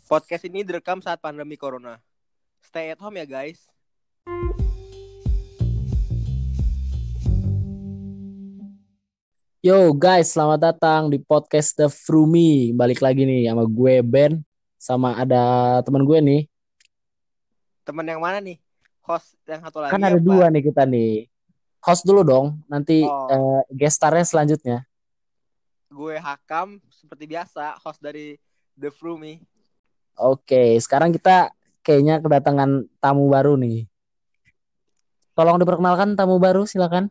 Podcast ini direkam saat pandemi corona. Stay at home ya guys. Yo guys, selamat datang di podcast The Frumi. Balik lagi nih sama gue Ben, sama ada teman gue nih. Temen yang mana nih? Host yang satu Kan lagi ada apa? dua nih kita nih. Host dulu dong, nanti Oh, guest starnya selanjutnya. gue Hakam seperti biasa, host dari The Frumi. Oke, sekarang kita kayaknya kedatangan tamu baru nih. Tolong diperkenalkan tamu baru, silakan.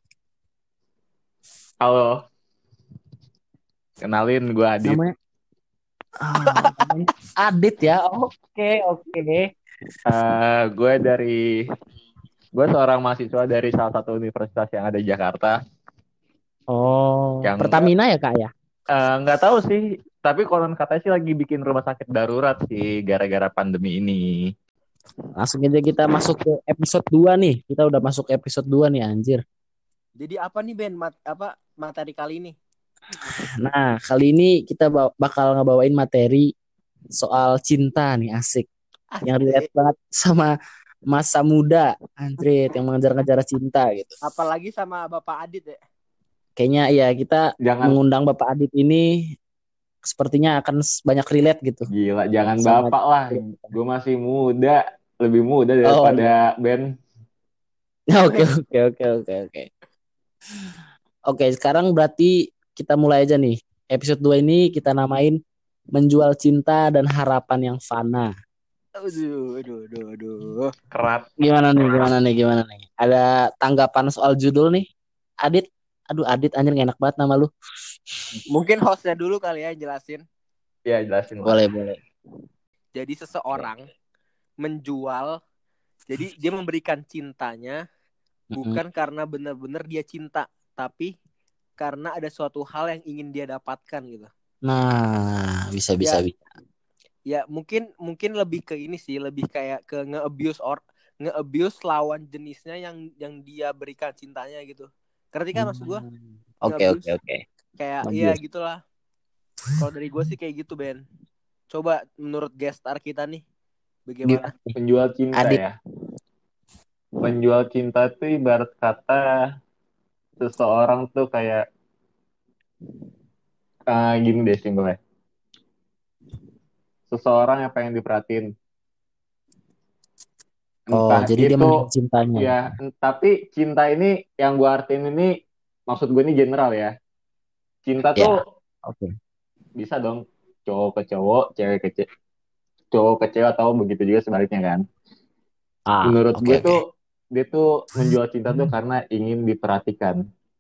Halo, kenalin gue Adit. Namanya, namanya Adit ya. Oke, oke. Gue gue seorang mahasiswa dari salah satu universitas yang ada di Jakarta. Oh, Yang Pertamina ya kak ya? nggak tahu sih, tapi konon katanya sih lagi bikin rumah sakit darurat sih gara-gara pandemi ini. Langsung aja kita masuk ke episode 2 nih. Kita udah masuk episode 2 nih anjir. Jadi apa nih Ben? Materi kali ini? Nah, kali ini kita bakal ngebawain materi soal cinta nih, asik. Yang relate Asik. banget sama masa muda, anjrit, yang mengejar-ngejar cinta gitu. Apalagi sama Bapak Adit ya. Kayaknya ya kita Jangan mengundang Bapak Adit ini sepertinya akan banyak relate gitu gila, jangan sama. bapak lah. Gue masih muda, lebih muda Oh iya. daripada Ben. Oke, oke, oke, oke, oke. Oke, sekarang berarti kita mulai aja nih. Episode 2 ini kita namain Menjual Cinta dan Harapan yang Fana. Aduh. Kerat. Gimana nih? Ada tanggapan soal judul nih? Adit, aduh Adit anjir gak enak banget nama lu. Mungkin hostnya dulu kali ya jelasin. Ya, jelasin lah. Boleh. Jadi seseorang menjual, jadi dia memberikan cintanya bukan karena benar-benar dia cinta, tapi karena ada suatu hal yang ingin dia dapatkan gitu. Nah, bisa. Ya mungkin lebih ke ini sih, lebih kayak ke nge-abuse lawan jenisnya yang dia berikan cintanya gitu. Ngerti kan maksud gue? Oke. Nge-abuse. Kayak ya Nge-abuse. gitulah. Kalau dari gue sih kayak gitu, Ben. Coba menurut guest star kita nih bagaimana? Penjual cinta Adit. ya. Penjual cinta tuh ibarat kata seseorang tuh kayak gini deh simpelnya. Seseorang yang pengen diperhatiin. Oh, Entah jadi dia itu menjual cintanya. ya, tapi cinta ini yang gue artiin ini maksud gue ini general ya. Cinta Ya, tuh oke. bisa dong cowok ke cowok, cowok ke cewek atau begitu juga sebaliknya kan. Menurut gue Oke. tuh dia tuh menjual cinta tuh karena ingin diperhatikan.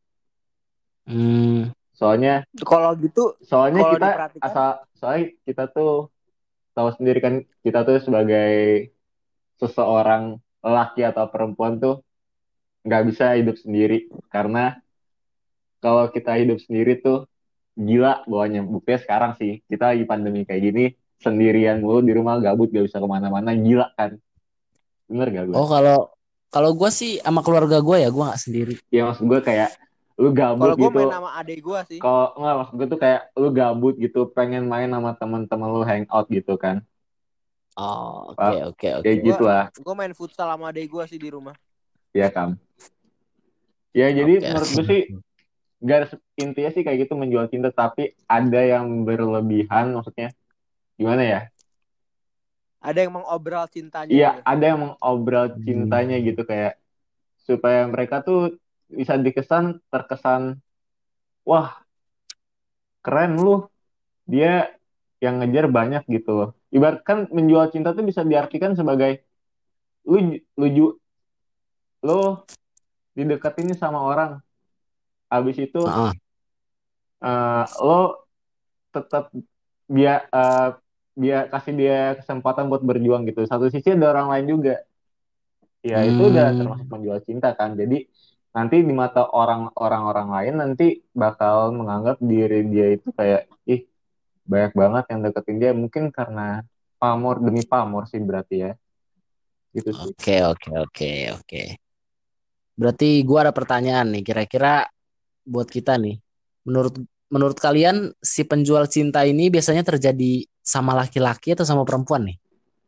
Soalnya Kalau gitu, kalau kita diperhatikan, soalnya kita tuh tahu sendiri kan, kita tuh sebagai seseorang laki atau perempuan tuh nggak bisa hidup sendiri karena kalau kita hidup sendiri tuh gila bawahnya. Buktinya sekarang sih kita lagi pandemi kayak gini sendirian mulu di rumah, gabut gak bisa kemana-mana, gila kan. Bener gak gue? Oh, kalau gue sih sama keluarga gue ya, gue nggak sendiri. Ya maksud gue kayak lu gabut kalau gue main gitu. sama adik gue sih. Kalau nggak, maksud gue tuh kayak lu gabut gitu pengen main sama teman-teman lu, hangout gitu kan. Oh, Pak, oke. kayak gitulah. Gue main futsal sama adik gue sih di rumah. Ya kan. Ya jadi Oke. menurut gue sih garis intinya sih kayak gitu, menjual cinta, tapi ada yang berlebihan, maksudnya gimana ya? Ada yang mengobral cintanya Iya, gitu. ada yang mengobral cintanya gitu kayak supaya mereka tuh bisa terkesan, wah keren lu, dia yang ngejar banyak gitu loh. Ibarat kan menjual cinta tuh bisa diartikan sebagai lu lu lu dideketin sama orang, habis itu Ah, lo tetap dia dia kasih dia kesempatan buat berjuang gitu. Satu sisi ada orang lain juga. Ya itu udah termasuk menjual cinta kan. Jadi nanti di mata orang-orang lain nanti bakal menganggap diri dia itu kayak ih banyak banget yang deketin dia, mungkin karena pamor demi pamor sih berarti ya. Gitu sih. oke. Berarti gue ada pertanyaan nih, kira-kira buat kita nih. Menurut menurut kalian si penjual cinta ini biasanya terjadi sama laki-laki atau sama perempuan nih?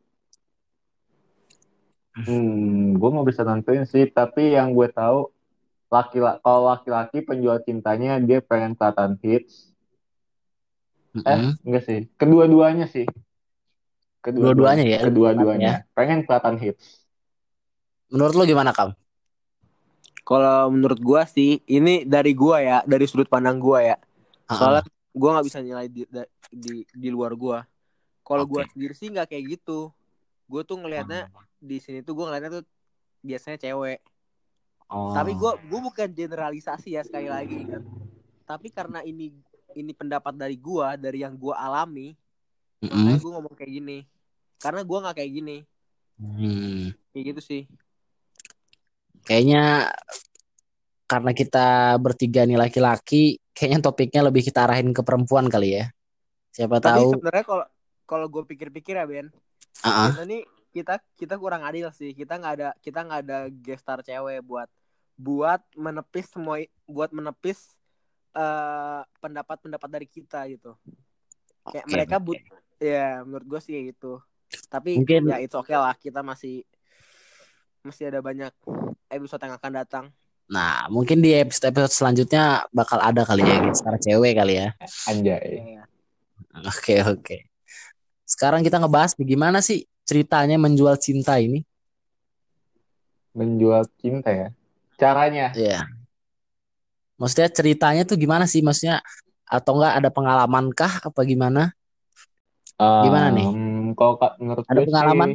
Gue nggak bisa nentuin sih, tapi yang gue tahu kalau laki-laki penjual cintanya dia pengen kelihatan hits. Mm-mm. Enggak sih. Kedua-duanya sih. Dua-duanya ya, lebih tepatnya ya. Kedua-duanya. Pengen kelihatan hits. Menurut lo gimana, Kam? Kalau menurut gua sih, ini dari gua ya, dari sudut pandang gua ya. Soalnya Heeh. gua nggak bisa nilai di luar gua. Kalau gua Oke. sendiri sih nggak kayak gitu. Gua tuh ngelihatnya di sini tuh gua ngelihatnya tuh biasanya cewek. Tapi Oh. gua bukan generalisasi ya, sekali lagi ingat. Tapi karena ini pendapat dari gua, dari yang gua alami, makanya Mm-mm. gua ngomong kayak gini. Karena gua nggak kayak gini, Hmm. kayak gitu sih. Kayaknya karena kita bertiga nih laki-laki, kayaknya topiknya lebih kita arahin ke perempuan kali ya. Siapa Tapi tahu. sebenarnya kalau gue pikir-pikir ya Ben, Ah, kita nih kita kurang adil sih. Kita nggak ada gestar cewek buat menepis buat menepis pendapat-pendapat dari kita gitu. Kayak oke, mereka oke. ya menurut gue sih kayak gitu. Tapi Mungkin, ya it's okay lah, kita masih masih ada banyak episode yang akan datang. nah, mungkin di episode selanjutnya bakal ada kali ya, gestar cewek kali ya. Anjay. Ya, Oke, oke. Sekarang kita ngebahas nih, gimana sih ceritanya menjual cinta ini? Menjual cinta ya. Caranya. Iya. Maksudnya ceritanya tuh gimana sih? Maksudnya atau enggak ada pengalaman kah apa gimana? Gimana nih? Kalau menurut Ada gue sih pengalaman?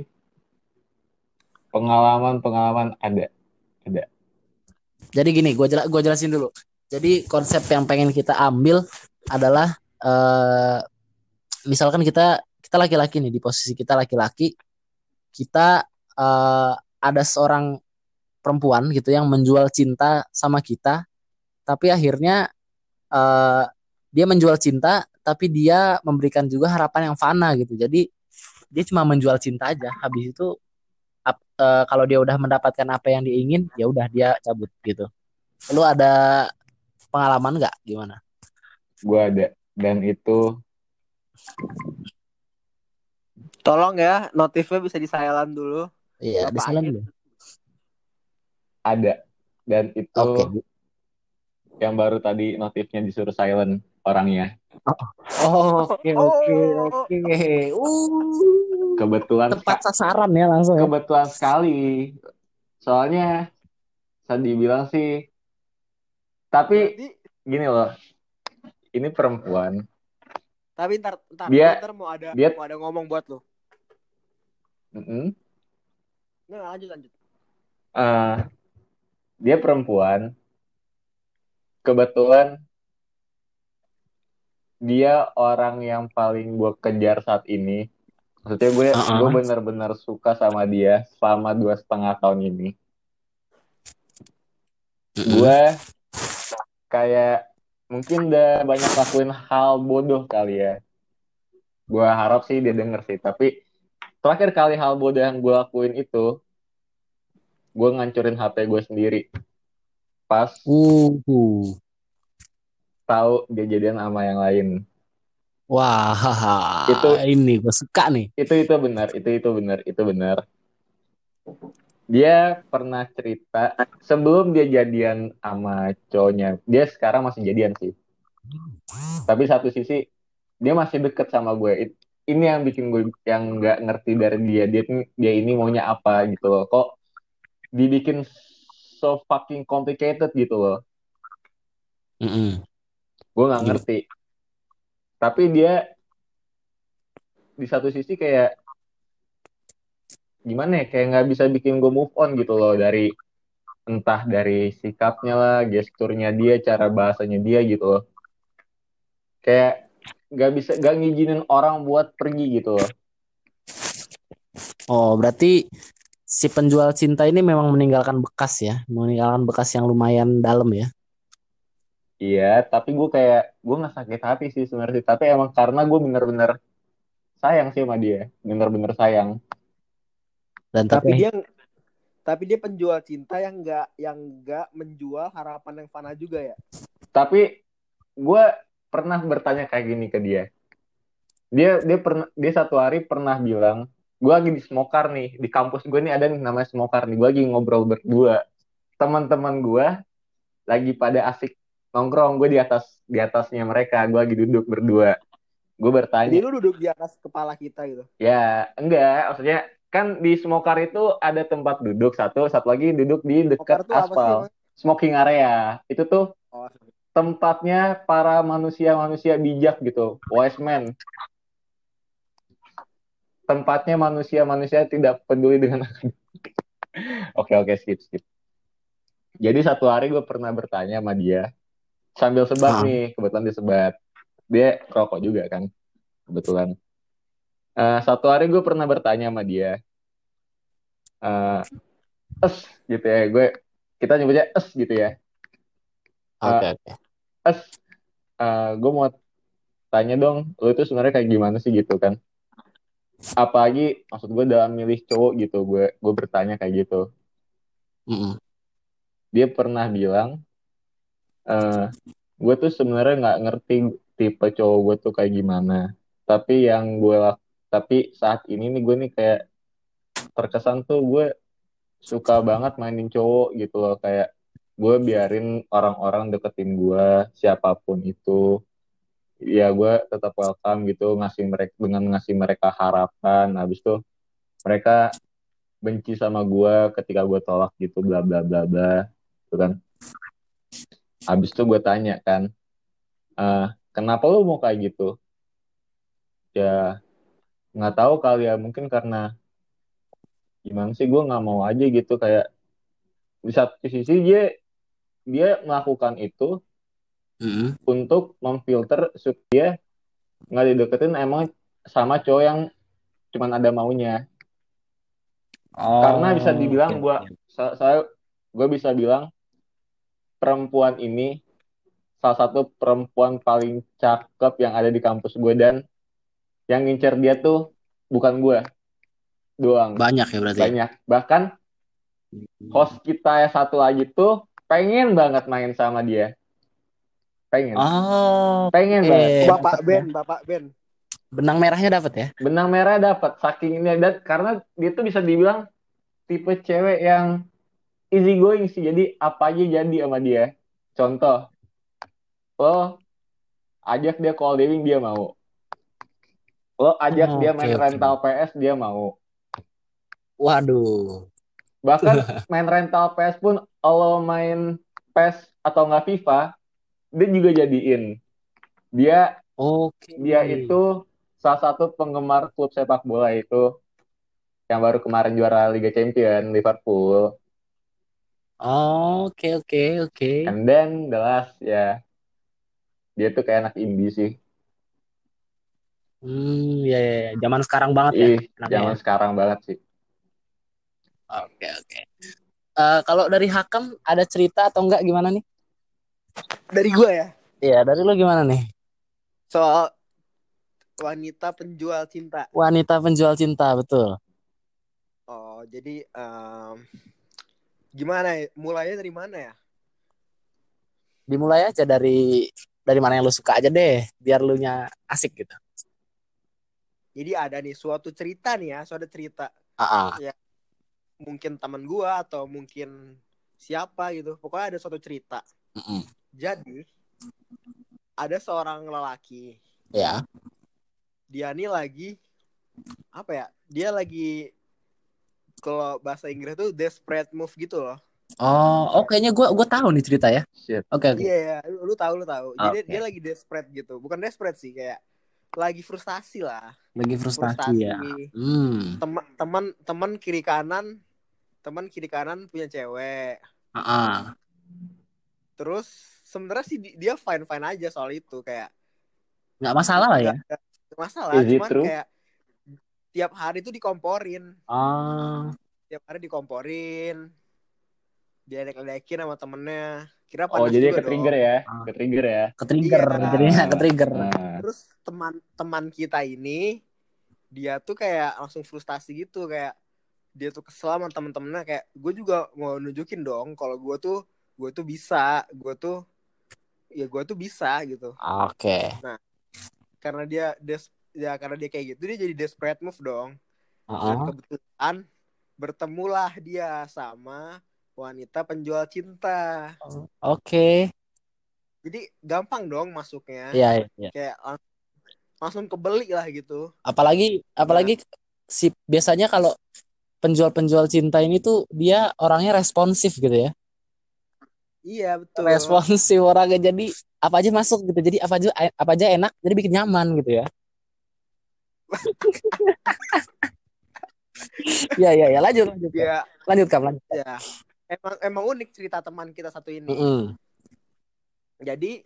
pengalaman ada. Ada. Jadi gini, gua jelasin dulu. Jadi konsep yang pengen kita ambil adalah misalkan kita laki-laki nih, di posisi kita laki-laki, kita eh, ada seorang perempuan gitu yang menjual cinta sama kita, tapi akhirnya eh, dia menjual cinta tapi dia memberikan juga harapan yang fana gitu. Jadi dia cuma menjual cinta aja. Habis itu kalau dia udah mendapatkan apa yang dia ingin, ya udah dia cabut gitu. Lu ada pengalaman nggak gimana? Gue ada. Dan itu tolong ya notifnya bisa di silent dulu, Iya, di Bapak silent Ait. dulu. ada. Dan Oke. itu yang baru tadi notifnya disuruh silent orangnya. Oke, oke, Oh, oke. Uh, Kebetulan tepat sasaran ya langsung ya. kebetulan sekali. Soalnya saya dibilang sih, tapi berarti gini loh, ini perempuan. tapi ntar gue Dia ntar dia mau ada ngomong buat lo. mm-mm, Nggak, lanjut. eh, dia perempuan. Kebetulan dia orang yang paling gue kejar saat ini. Maksudnya gue Uh-uh. benar-benar suka sama dia selama 2,5 tahun ini. Mm-mm. Gue kayak mungkin udah banyak lakuin hal bodoh kali ya. Gue harap sih dia denger sih. Tapi terakhir kali hal bodoh yang gue lakuin itu, gue ngancurin HP gue sendiri. Pas Uh. tahu dia jadian sama yang lain. Wah, Itu ini gue suka nih. itu benar, itu benar. Dia pernah cerita sebelum dia jadian sama cowoknya. Dia sekarang masih jadian sih. Tapi satu sisi dia masih deket sama gue. Ini yang bikin gue yang nggak ngerti dari dia. Dia ini maunya apa gitu loh. Kok dibikin so fucking complicated gitu loh. Mm-mm. Gue nggak Gim- ngerti. Tapi dia di satu sisi kayak gimana ya? Kayak nggak bisa bikin gue move on gitu loh dari entah dari sikapnya lah, gesturnya dia, cara bahasanya dia gitu loh. Kayak nggak ngizinin orang buat pergi gitu loh. Oh, berarti si penjual cinta ini memang meninggalkan bekas ya, meninggalkan bekas yang lumayan dalam ya. Iya, tapi gue nggak sakit hati sih sebenarnya. Tapi emang karena gue bener-bener sayang sih sama dia, bener-bener sayang. Dan Tapi tapi dia tapi dia penjual cinta yang nggak menjual harapan yang fana juga ya. Tapi gue pernah bertanya kayak gini ke dia. Dia satu hari pernah bilang, gue lagi di Smokar nih, di kampus gue nih ada nih namanya Smokar nih, gue lagi ngobrol berdua, teman-teman gue lagi pada asik nongkrong, gue di atasnya mereka, gue lagi duduk berdua, gue Jadi bertanya, lu duduk di atas kepala kita gitu. ya enggak, maksudnya kan di Smokar itu ada tempat duduk satu lagi duduk di Pokar dekat tuh apa sih aspal, emang? smoking area, itu tuh Oh, tempatnya para manusia-manusia bijak gitu, wise man, tempatnya manusia-manusia tidak peduli dengan oke oke skip skip. Jadi satu hari gue pernah bertanya sama dia sambil sebat Ah, nih, kebetulan dia sebat, dia rokok juga kan kebetulan. Satu hari gue pernah bertanya sama dia, eh es gitu ya, kita nyebutnya es gitu ya. oke Eh, oke. es, gue mau tanya dong, lu itu sebenarnya kayak gimana sih gitu kan? Apalagi maksud gue dalam milih cowok gitu, gue bertanya kayak gitu. Mm-mm. Dia pernah bilang, eh gue tuh sebenarnya nggak ngerti tipe cowok gue tuh kayak gimana. Tapi yang tapi saat ini nih gue nih kayak terkesan tuh gue suka banget mainin cowok gitu loh, kayak gue biarin orang-orang deketin gue siapapun itu, ya gue tetap welcome gitu, ngasih mereka harapan, habis itu mereka benci sama gue ketika gue tolak gitu, bla bla bla bla gitu kan. Habis itu gue tanya kan, eh kenapa lu mau kayak gitu? Ya nggak tahu kali ya, mungkin karena gimana sih, gue nggak mau aja gitu, kayak di satu sisi dia dia melakukan itu Mm-mm. untuk memfilter supaya nggak dideketin emang sama cowok yang cuman ada maunya. Karena bisa Oh, oke dibilang oke. gue bisa bilang perempuan ini salah satu perempuan paling cakep yang ada di kampus gue, dan yang ngincer dia tuh bukan gue doang, Banyak ya berarti ya. banyak, bahkan host kita yang satu lagi tuh pengen banget main sama dia, pengen Oh, pengen oke. banget. Bapak Mantap ya. Ben, Bapak Ben. Benang merahnya dapat ya. Benang merah dapat saking ini, dan karena dia tuh bisa dibilang tipe cewek yang easy going sih, jadi apa aja jadi sama dia. Contoh, lo ajak dia call living dia mau, lo ajak Oh, dia oke main oke. rental PS dia mau, Waduh. bahkan main rental PS pun lo main PES atau nggak FIFA dia juga jadiin. dia Oke. dia itu salah satu penggemar klub sepak bola itu yang baru kemarin juara Liga Champion, Liverpool. Oke oke oke. And then the last ya, dia tuh kayak anak indie sih. Ya, ya, ya. Zaman sekarang banget ya Ih, anaknya ya. zaman sekarang banget sih. Oke oke. Kalau dari Hakam ada cerita atau enggak gimana nih? Dari gue ya. Iya, dari lu gimana nih? Soal wanita penjual cinta. Wanita penjual cinta, betul. Oh, jadi gimana ya? Mulainya dari mana ya? Dimulai aja dari mana yang lu suka aja deh, biar lu nya asik gitu. Jadi ada nih suatu cerita nih ya, suatu cerita. Ah, Ya, mungkin teman gue atau mungkin siapa gitu. Pokoknya ada suatu cerita. mm-mm. Jadi ada seorang lelaki. Ya. Dia nih lagi apa ya? Dia lagi kalau bahasa Inggris tuh desperate move gitu loh. Oh, kayaknya gue tahu nih cerita ya. Shit. Oke oke. Iya, yeah, lu tahu lu tahu. Jadi dia Oke. lagi desperate gitu. Bukan desperate sih, kayak lagi frustasi lah. Lagi frustasi ya. Frustasi. Hmm. Teman teman kiri kanan punya cewek. Ah. Terus sebenarnya sih dia fine fine aja soal itu, kayak Nggak masalah lah ya. nggak ada masalah. Is it Cuman true? kayak tiap hari tuh dikomporin, Ah. diledek-ledekin sama temennya. Kira Oh, panas jadi juga ke trigger dong. ya, Ah. ke trigger ya. Ke-trigger, Iya. jadinya Nah, ke-trigger. nah. Terus teman kita ini dia tuh kayak langsung frustasi gitu, kayak dia tuh kesel sama temen-temennya, kayak gue juga mau nunjukin dong kalau gue tuh bisa, gue tuh bisa gitu. Oke. Nah, karena dia ya karena dia kayak gitu dia jadi desperate move dong. Dan Heeh. kebetulan bertemulah dia sama wanita penjual cinta. Oke. Jadi gampang dong masuknya. Iya, iya. Kayak langsung kebeli lah gitu. Apalagi Nah, apalagi si biasanya kalau penjual-penjual cinta ini tuh dia orangnya responsif gitu ya. iya betul. Responsif orangnya, jadi apa aja masuk gitu. Jadi apa aja enak, jadi bikin nyaman gitu ya. Iya, iya, ya, lanjut, lanjut, Kak. Ya, Lanjut, Kak, lanjut. ya. Emang unik cerita teman kita satu ini. Mm-mm. Jadi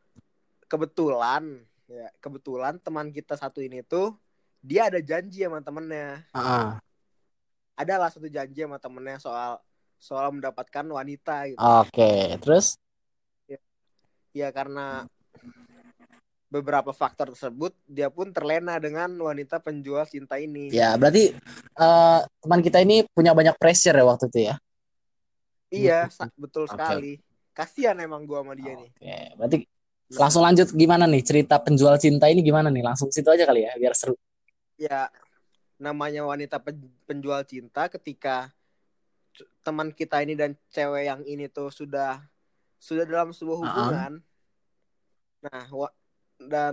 kebetulan teman kita satu ini tuh dia ada janji sama temennya. Ah, Adalah satu janji sama temennya soal mendapatkan wanita gitu. oke, terus? Ya, ya karena beberapa faktor tersebut dia pun terlena dengan wanita penjual cinta ini. Ya, berarti teman kita ini punya banyak pressure ya waktu itu ya. Iya, betul Oke, sekali. Kasihan emang gua sama dia nih. oke. Berarti Nah, langsung lanjut, gimana nih cerita penjual cinta ini gimana nih? Langsung situ aja kali ya, biar seru. ya namanya wanita penjual cinta ketika teman kita ini dan cewek yang ini tuh sudah dalam sebuah Ah, hubungan. Nah, dan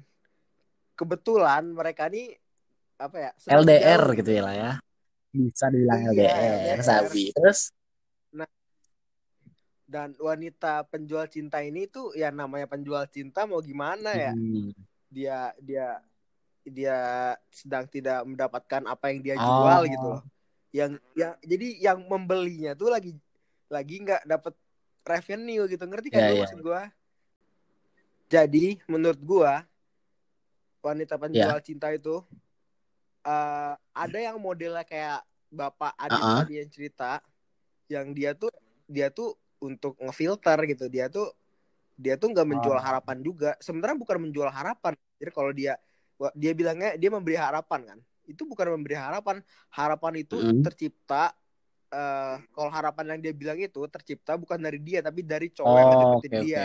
kebetulan mereka nih apa ya sedang LDR jauh gitu gitu. ya lah ya. Bisa dibilang Iya LDR, LDR. Sabi. Terus? Nah, dan wanita penjual cinta ini tuh ya namanya penjual cinta mau gimana ya? Hmm. Dia dia dia sedang tidak mendapatkan apa yang dia jual gitu Oh, loh. Yang jadi yang membelinya tuh lagi nggak dapet revenue gitu. Ngerti kan ya, lu ya, maksud gua? Jadi menurut gua wanita ya. penjual cinta itu ada yang modelnya kayak Bapak Adit Ah, tadi yang cerita, yang dia tuh untuk ngefilter gitu. Dia tuh nggak menjual oh. harapan juga. Sebenarnya bukan menjual harapan. Jadi kalau dia bilangnya dia memberi harapan kan. Itu bukan memberi harapan. Harapan itu Mm. tercipta kalau harapan yang dia bilang itu tercipta bukan dari dia tapi dari cowok yang Oh, ngedeketin oke, dia. oke.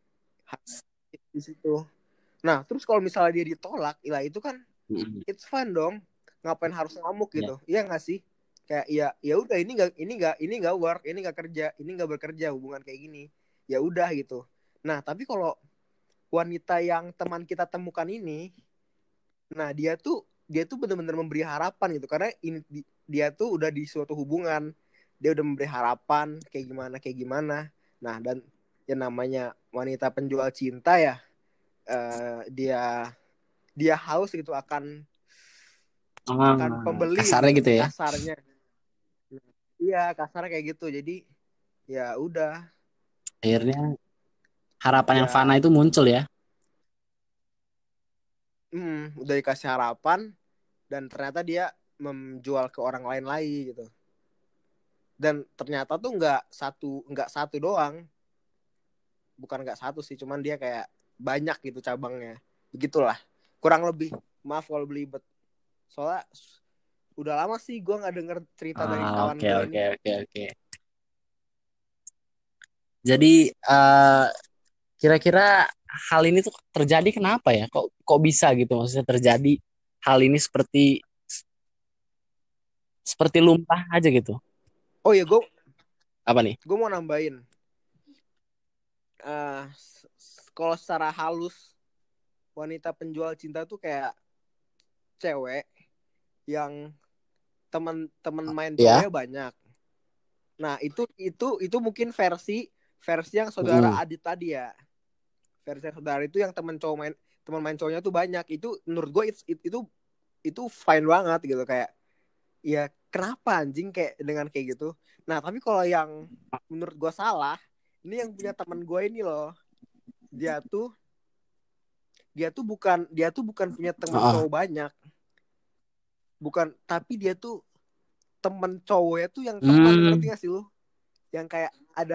Di situ. Nah, terus kalau misalnya dia ditolak, ya itu kan Mm. it's fine dong. Ngapain harus ngamuk Ya. gitu? Iya nggak sih? Kayak ya udah ini nggak work, ini nggak kerja, ini nggak bekerja hubungan kayak gini. Ya udah gitu. Nah, tapi kalau wanita yang teman kita temukan ini, nah dia tuh benar-benar memberi harapan gitu karena dia tuh udah di suatu hubungan, dia udah memberi harapan kayak gimana. Nah, dan yang namanya wanita penjual cinta ya, dia dia haus gitu akan pembeli Kasarnya gitu gitu ya. kasarnya. Iya kasarnya kayak gitu jadi ya udah Akhirnya harapan yang fana ya itu muncul ya. udah dikasih harapan dan ternyata dia menjual ke orang lain lagi gitu dan ternyata tuh nggak satu doang, bukan nggak satu sih cuman dia kayak banyak gitu cabangnya begitulah kurang lebih. Maaf kalau belibet soalnya udah lama sih gue nggak denger cerita dari kawan Oke, gue ini. oke, oke, oke. Jadi kira-kira hal ini tuh terjadi kenapa ya? Kok bisa gitu? Maksudnya terjadi hal ini seperti seperti lumpah aja gitu. Oh ya gue Apa nih? gue mau nambahin uh, kalau secara halus wanita penjual cinta tuh kayak cewek yang teman-teman main Ya. cowoknya banyak. Nah, itu mungkin versi yang saudara Mm-mm. Adit tadi ya. Versi yang saudara itu yang teman main cowoknya tuh banyak. Itu menurut gue itu fine banget gitu kayak ya kenapa anjing kayak dengan kayak gitu. Nah, tapi kalau yang menurut gue salah, ini yang punya teman gue ini loh. Dia tuh dia tuh bukan punya teman Ah, cowok banyak. Bukan, tapi dia tuh temen cowoknya tuh yang teman, ngerti hmm. gak sih lu? Yang kayak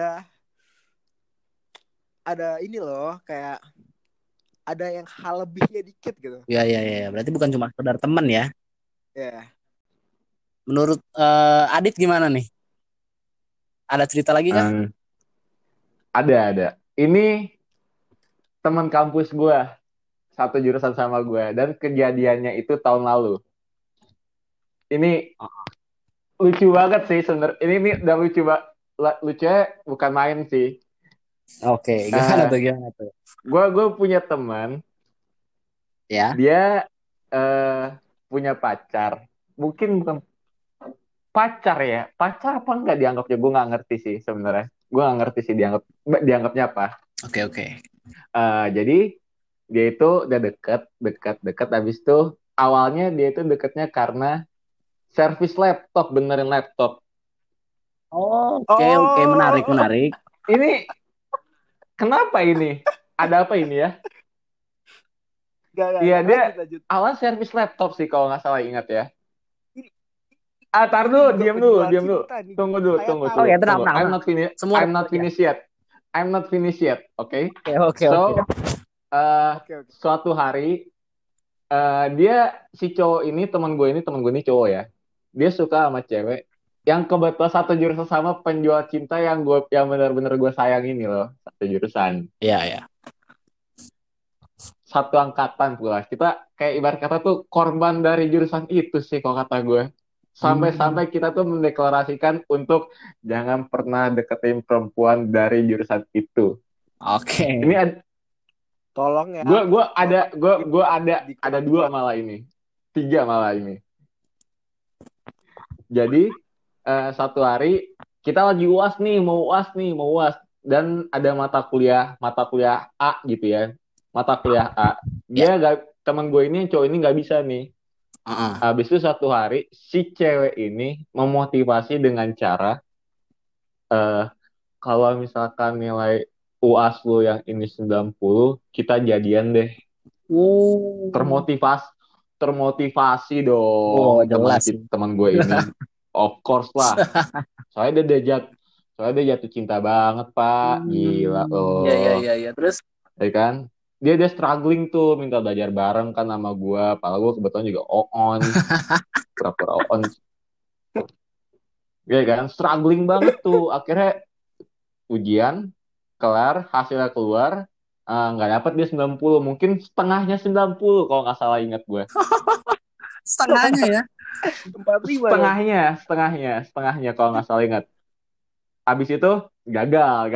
ada ini loh, kayak ada yang hal lebihnya dikit gitu. Ya, ya, ya. Berarti bukan cuma sekedar teman ya. Ya. Menurut Adit gimana nih? Ada cerita lagi kah? Hmm, ada. Ini teman kampus gue. satu jurusan sama gue, dan kejadiannya itu tahun lalu. Ini lucu banget sih sebenarnya. Ini udah lucu lucunya bukan main sih. Oke, gimana tuh? Gue punya teman, Ya. dia punya pacar. Mungkin bukan pacar ya. Pacar apa enggak dianggapnya? Gue nggak ngerti sih sebenarnya. Gue nggak ngerti sih dianggapnya apa. Oke. Jadi dia itu udah deket. Habis itu awalnya dia itu deketnya karena servis laptop, benerin laptop. Oke, menarik. Ini kenapa ini? Ada apa ini ya? Iya, dia lanjut. awal servis laptop sih kalau nggak salah ingat ya. Ini- Tar ini dulu, juga diam penjual dulu. cinta nih. Tunggu dulu. Oh ya, tenang. I'm not finished. Semua I'm not finished yet. Oke. Oke. So, Oke. suatu hari dia si cowok ini teman gue ini cowok ya. Dia suka sama cewek yang kebetulan satu jurusan sama penjual cinta yang benar-benar gue sayang ini loh, satu jurusan. Iya. Satu angkatan pula. Kita kayak ibarat kata tuh korban dari jurusan itu sih kalau kata gue. Sampai kita tuh mendeklarasikan untuk jangan pernah deketin perempuan dari jurusan itu. Oke. Ini Tolong ya. gue ada 2 malah ini. 3 malah ini. Jadi satu hari kita lagi UAS nih, mau UAS dan ada mata kuliah A gitu ya. Mata kuliah A. Dia teman gue ini cowok ini nggak bisa nih. Habis itu satu hari si cewek ini memotivasi dengan cara kalau misalkan nilai UAS lu yang ini 90, kita jadian deh. Termotivasi dong teman gue ini. Of course lah. Soalnya dia jatuh cinta banget, Pak. Gila loh. Iya. Terus? Ya kan? Dia struggling tuh minta belajar bareng kan sama gue. Padahal gue kebetulan juga on. Pura-pura on. Iya kan? Struggling banget tuh. Akhirnya ujian kelar, hasilnya keluar. Nggak dapet dia 90. Mungkin setengahnya 90 kalau nggak salah ingat gue. Setengahnya ya? 45. Setengahnya kalau nggak salah ingat. Abis itu gagal.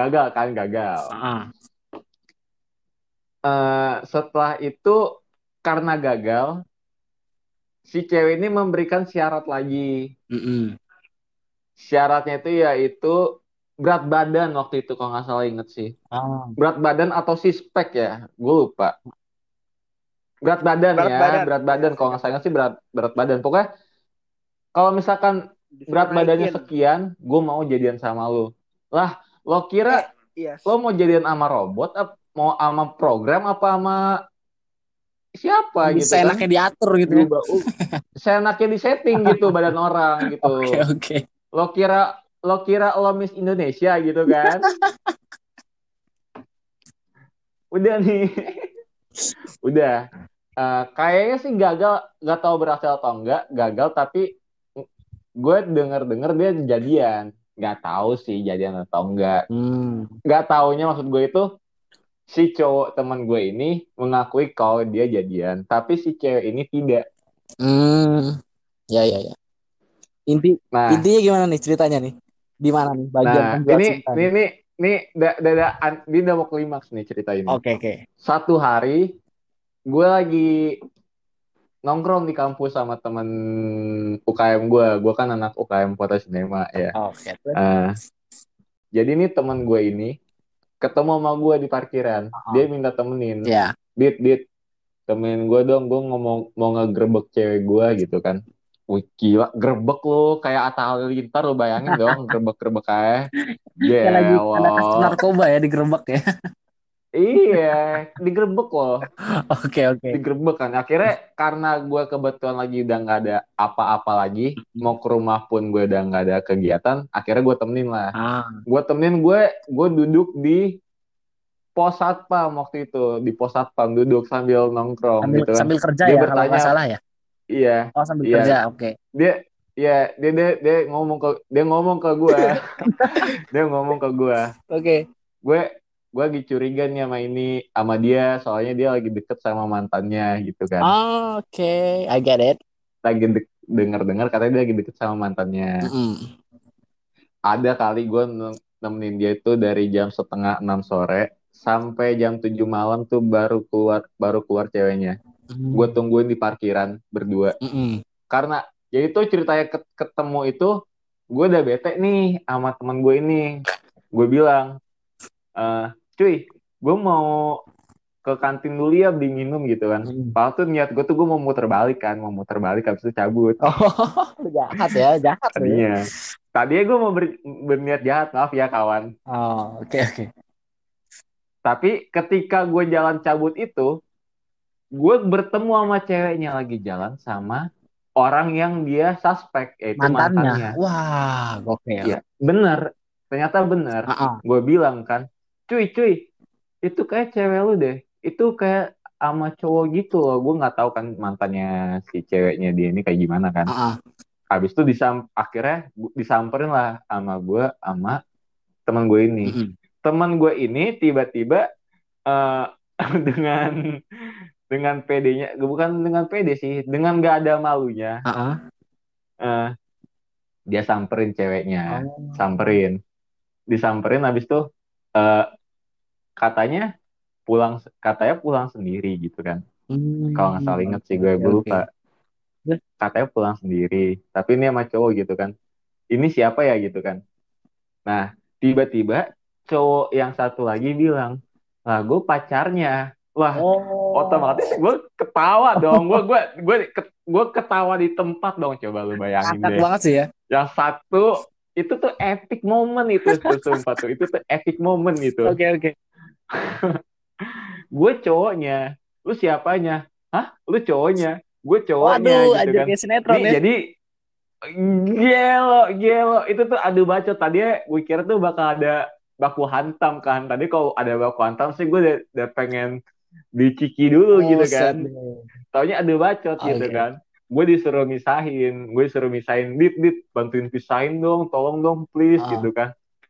Setelah itu karena gagal, si cewek ini memberikan syarat lagi. Syaratnya itu yaitu berat badan waktu itu kalau nggak salah inget sih. Berat badan atau sispek ya, gue lupa. Berat badan kalau nggak salah inget sih berat badan. Pokoknya kalau misalkan berat badannya sekian, gue mau jadian sama lu. Lah, lo kira lo mau jadian sama robot, mau sama program apa sama siapa gitu kan? Seenaknya diatur gitu ya. Seenaknya disetting gitu badan orang gitu. Oke. Lo kira lo Miss Indonesia gitu kan? Udah nih. Udah. Kayaknya sih gagal, nggak tahu berhasil atau enggak, gagal tapi gue denger dia jadian. Nggak tahu sih jadian atau enggak. Nggak taunya maksud gue itu si cowok teman gue ini mengakui kalau dia jadian, tapi si cewek ini tidak. Ya. Intinya gimana nih ceritanya nih? Di mana nih bagian penjual cinta? Ini udah mau klimaks nih cerita ini. Oke. Satu hari gue lagi nongkrong di kampus sama temen UKM gue. Gue kan anak UKM Kota Sinema ya. Oke. Jadi ini temen gue ini ketemu sama gue di parkiran. Dia minta temenin. Iya. Dit, temenin gue dong. Gue mau ngegerebek cewek gue gitu kan. Wih gila, gerebek lu kayak Atta Halilintar, lu bayangin dong, gerebek aja. Kayak lagi ada kasus narkoba ya, digerebek ya. Iya, digerebek loh. Oke. Digerebek kan. Akhirnya karena gue kebetulan lagi udah nggak ada apa-apa lagi, mau ke rumah pun gue udah nggak ada kegiatan, akhirnya gue temenin lah. Gue duduk di pos satpam waktu itu, di pos satpam duduk sambil nongkrong gitu kan. Sambil kerja dia ya bertanya, kalau nggak salah ya. Iya. Sambil kerja, oke. Dia ngomong ke gue. Dia ngomong ke gue. Oke. gue lagi curiga nih sama dia, soalnya dia lagi deket sama mantannya gitu kan. Oke, I get it. Lagi denger-dengar katanya dia lagi deket sama mantannya. Mm-mm. Ada kali gue nemenin dia itu dari jam setengah 6 sore sampai jam 7 malam tuh baru keluar ceweknya. Gue tungguin di parkiran berdua. Mm-mm. Karena ya itu ceritanya ketemu itu, gue udah bete nih sama teman gue ini. Gue bilang, cuy, gue mau ke kantin dulu ya beli minum gitu kan. Mm. Padahal tuh niat gue tuh gue mau muter balik habis itu cabut Oh, jahat ya, jahat loh ya. tadinya. Tadinya gue mau berniat jahat, maaf ya kawan. Oh, oke oke. Tapi ketika gue jalan cabut itu, gue bertemu sama ceweknya lagi jalan sama orang yang dia suspek, yaitu Mantannya. mantannya. Wah, gokil. Iya, bener. Ternyata bener. Uh-uh. Gue bilang kan, cuy, itu kayak cewek lu deh. Itu kayak sama cowok gitu loh. Gue nggak tahu kan mantannya si ceweknya dia ini kayak gimana kan. Uh-uh. Habis itu akhirnya disamperin lah sama gue sama teman gue ini. Mm-mm. Teman gue ini tiba-tiba eh, dengan PD-nya, bukan dengan PD sih, dengan gak ada malunya, Uh-uh. eh, dia samperin ceweknya, Oh. disamperin habis itu eh, katanya pulang sendiri gitu kan. Kalau nggak salah inget Oke sih gue oke oke. lupa. Katanya pulang sendiri, tapi ini sama cowok gitu kan. Ini siapa ya gitu kan. Nah, tiba-tiba cowok yang satu lagi bilang, lah gue pacarnya. Wah, Oh, otomatis gue ketawa dong. Gue ketawa di tempat dong. Coba lu bayangin ngakak deh. banget sih ya. Yang satu itu tuh epic moment itu tuh sumpah tuh. Itu tuh epic moment itu. Oke oke. Gue cowoknya, lu siapanya? Hah? Lu cowoknya? Gue cowoknya Waduh, gitu anjir kan. kayak sinetron Nih ya. jadi gelo itu tuh adu bacot. Tadinya gue kira tuh bakal ada baku hantam kan. Tadi kalau ada baku hantam sih gue udah pengen diciki dulu gitu Buset kan. deh. Taunya adu bacot gitu Oke. kan. Gue disuruh misahin, dit bantuin pisahin dong, tolong dong please Ah. gitu kan.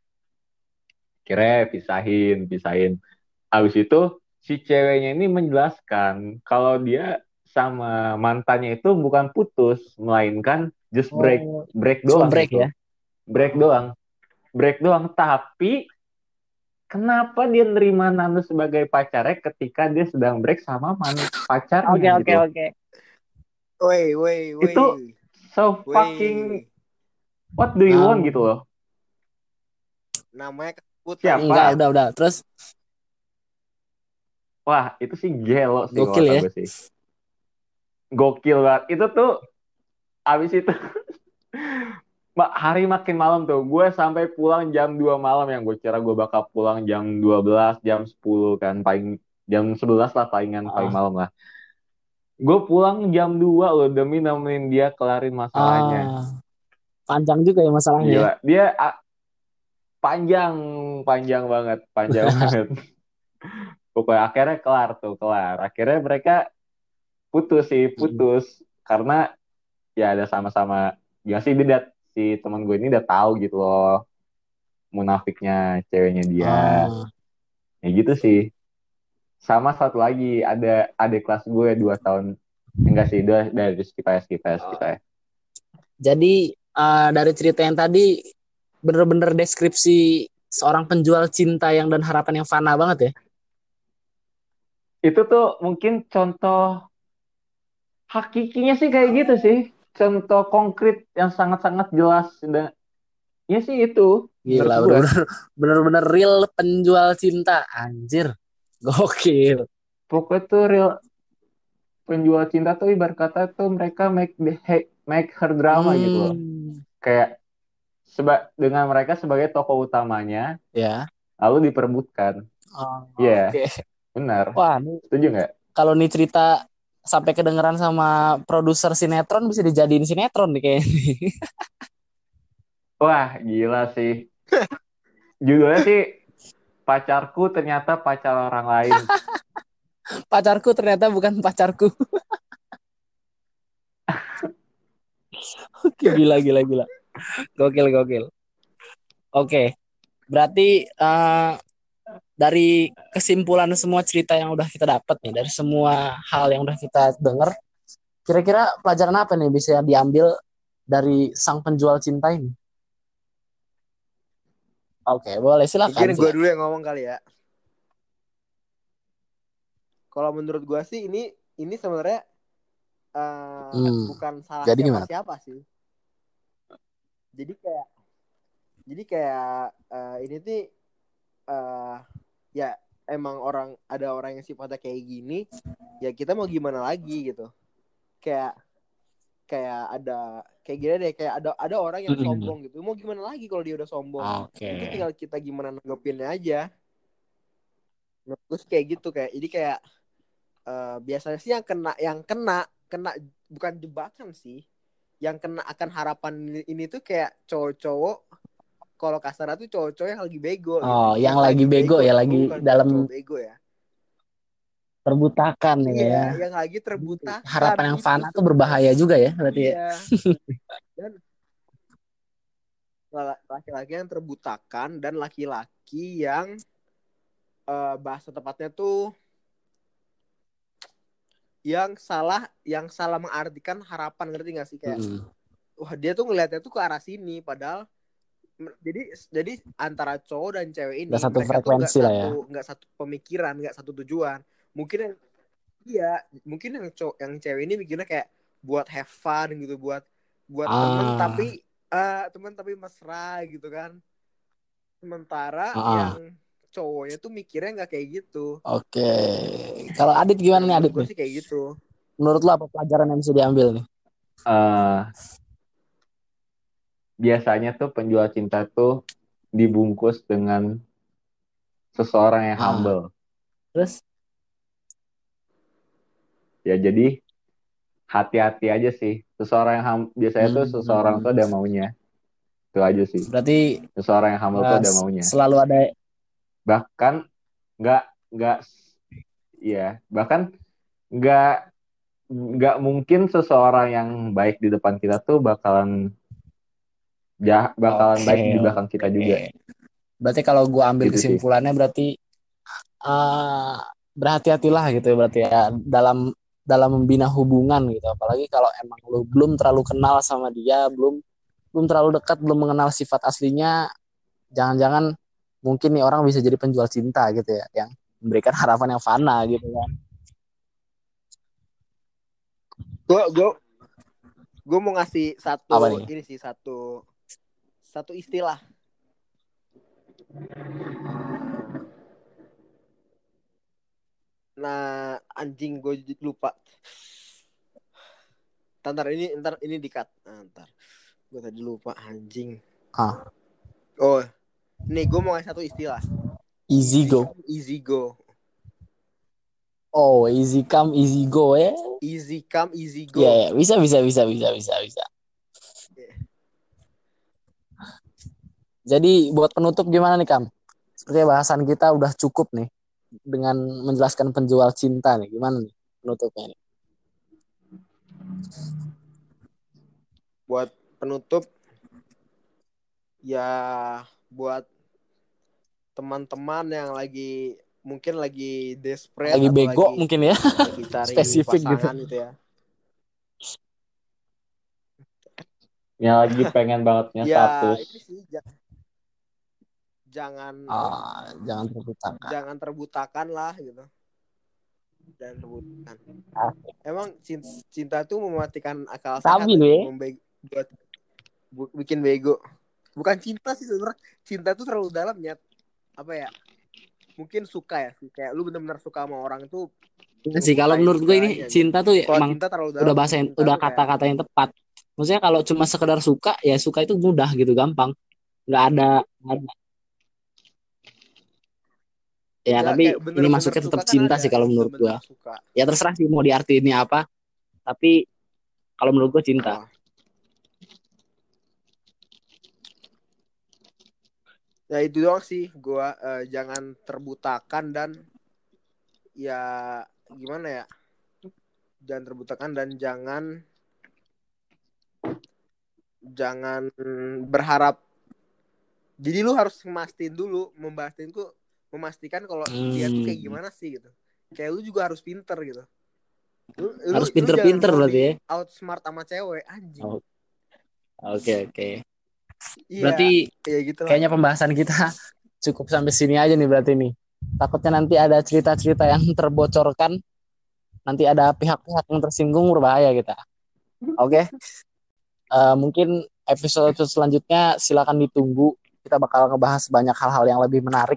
Kira pisahin. Habis itu si ceweknya ini menjelaskan kalau dia sama mantannya itu bukan putus, melainkan just break, Oh, break cuma doang break ya. gitu, break doang, break doang. Tapi kenapa dia nerima Nano sebagai pacarnya ketika dia sedang break sama Oke pacarnya oke gitu? oke. Itu so fucking what do you want gitu Um, loh? Namanya kesebut kali. enggak, Siapa? udah. Terus Wah, itu sih gelo sih kalau gokil kata ya. gue sih. Gokil banget. Itu tuh abis itu hari makin malam tuh. Gue sampai pulang jam 2 malam, yang gue kira gue bakal pulang jam 12, jam 10 kan. Paling jam 11 lah palingan, paling Ah, malam lah. Gue pulang jam 2 loh demi nemenin dia kelarin masalahnya. ah, panjang juga ya masalahnya ya. Gila. Dia panjang, panjang banget. Pokoknya akhirnya kelar. Akhirnya mereka Mm-mm. putus. Karena ya ada sama-sama, ya sih si teman gue ini udah tahu gitu loh munafiknya ceweknya dia. Ah, Ya gitu sih. Sama satu lagi ada adik kelas gue 2 tahun, enggak sih, dua dari skip aja. jadi dari cerita yang tadi bener-bener deskripsi seorang penjual cinta yang dan harapan yang fana banget ya. Itu tuh mungkin contoh hakikinya sih kayak gitu sih, contoh konkret yang sangat-sangat jelas. Dan ya sih itu menurut Gila, gue. bener-bener real penjual cinta. Anjir, gokil. Pokoknya tuh real penjual cinta tuh ibarat kata tuh mereka make her drama gitu loh. Hmm, Kayak dengan mereka sebagai tokoh utamanya ya. lalu diperebutkan. Oh, Iya, yeah, oke. benar. Wah, nih, Setuju nggak? kalau nih cerita sampai kedengeran sama produser sinetron bisa dijadiin sinetron nih kayaknya. Wah, gila sih. Judulnya sih pacarku ternyata pacar orang lain. Pacarku ternyata bukan pacarku. Oke, gila. Gokil. Oke, berarti dari kesimpulan semua cerita yang udah kita dapat nih, dari semua hal yang udah kita dengar, kira-kira pelajaran apa nih bisa diambil dari sang penjual cinta ini? Oke, boleh silakan, Mungkin gue silakan. dulu yang ngomong kali ya. Kalau menurut gue sih ini sebenarnya bukan salah Jadi gimana? siapa-siapa sih. Jadi kayak ini tuh ya emang ada orang yang sifatnya kayak gini, ya kita mau gimana lagi gitu. Kayak kayak gini deh, kayak ada orang yang sombong gitu. Mau gimana lagi kalau dia udah sombong? Oke. Itu tinggal kita gimana nanggepinnya aja. Terus kayak gitu, kayak jadi kayak biasanya sih yang kena bukan jebakan sih. Yang kena akan harapan ini tuh kayak cowok-cowok, kalau kasar tuh cowok-cowok yang lagi bego gitu. Oh, yang lagi bego ya, Gue lagi bukan bilang dalam cowok bego ya. terbutakan Iya, ya. yang lagi terbutakan Harapan yang itu fana tuh sebenarnya. berbahaya juga ya, berarti ya. Iya. Dan laki-laki yang terbutakan dan laki-laki yang bahasa tepatnya tuh yang salah mengartikan harapan, ngerti gak sih? Kayak wah, dia tuh ngelihatnya tuh ke arah sini, padahal jadi antara cowok dan cewek Udah ini satu mereka tuh frekuensi lah ya. nggak satu pemikiran, nggak satu tujuan. Mungkin yang cewek ini mikirnya kayak buat have fun gitu, buat temen tapi mesra gitu kan. Sementara yang cowoknya tuh mikirnya nggak kayak gitu. Oke. Kalau Adit gimana Nah, nih, menurut Adit gue nih? sih kayak gitu. Menurut lo apa pelajaran yang bisa diambil nih? Biasanya tuh penjual cinta tuh dibungkus dengan seseorang yang humble. Terus? Ya jadi hati-hati aja sih. Seseorang yang biasanya tuh seseorang tuh ada maunya. Itu aja sih. Berarti Seseorang yang humble tuh ada maunya. selalu ada. Bahkan nggak ya, bahkan nggak mungkin seseorang yang baik di depan kita tuh bakalan baik di belakang kita juga. Berarti kalau gue ambil Gitu sih. kesimpulannya berarti berhati-hatilah gitu ya, berarti ya dalam membina hubungan gitu. Apalagi kalau emang lu belum terlalu kenal sama dia, belum terlalu dekat, belum mengenal sifat aslinya, jangan-jangan mungkin nih orang bisa jadi penjual cinta gitu ya, yang memberikan harapan yang fana gitu kan. Gue mau ngasih satu istilah. Nah, anjing, gue lupa. Ntar ini di-cut. Ntar. Gue tadi lupa, anjing. Oh, nih gue mau ngasih satu istilah. Easy go. Easy go. Oh, easy come, easy go ya. Easy come, easy go. Ya, bisa. Jadi buat penutup gimana nih, Kam? Sepertinya bahasan kita udah cukup nih dengan menjelaskan penjual cinta nih. Gimana nih penutupnya nih? Buat penutup ya, buat teman-teman yang mungkin lagi desperate lagi atau bego mungkin ya. lagi cari spesifik pasangan gitu ya. Yang lagi pengen bangetnya status. Itu sih jangan terbutakan lah gitu. Jangan terbutakan. Emang cinta tuh mematikan akal sehat buat bikin bego. Bukan cinta sih sebenarnya. Cinta tuh terlalu dalam ya. Apa ya? Mungkin suka ya sih. Kayak lu benar-benar suka sama orang tuh. Ya sih, kalau menurut gue ini cinta tuh emang cinta terlalu dalam, udah bahasa udah kata-kata yang tepat. Maksudnya kalau cuma sekedar suka, ya suka itu mudah gitu, gampang. Nggak ada. Ya, tapi ini masuknya tetap cinta sih kalau menurut gue. Ya terserah sih mau diartiinnya apa. Tapi kalau menurut gue cinta. Ya itu doang sih. Gue jangan terbutakan dan ya gimana ya? Jangan terbutakan dan jangan berharap. Jadi lu harus membahasin memastikan kalau dia tuh kayak gimana sih gitu. Kayak lu juga harus pinter gitu. Harus pinter-pinter lu berarti ya. Outsmart sama cewek anjing. Oke. Iya. Berarti ya gitu lah. kayaknya pembahasan kita cukup sampai sini aja nih berarti nih. Takutnya nanti ada cerita-cerita yang terbocorkan. Nanti ada pihak-pihak yang tersinggung, berbahaya kita. Oke. Mungkin episode selanjutnya silakan ditunggu. Kita bakal ngebahas banyak hal-hal yang lebih menarik.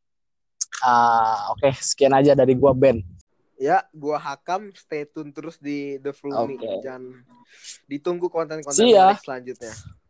Oke, sekian aja dari gua Ben. Ya, gua Hakam, stay tune terus di The Flumi. Jangan ditunggu konten-konten See ya. menarik selanjutnya.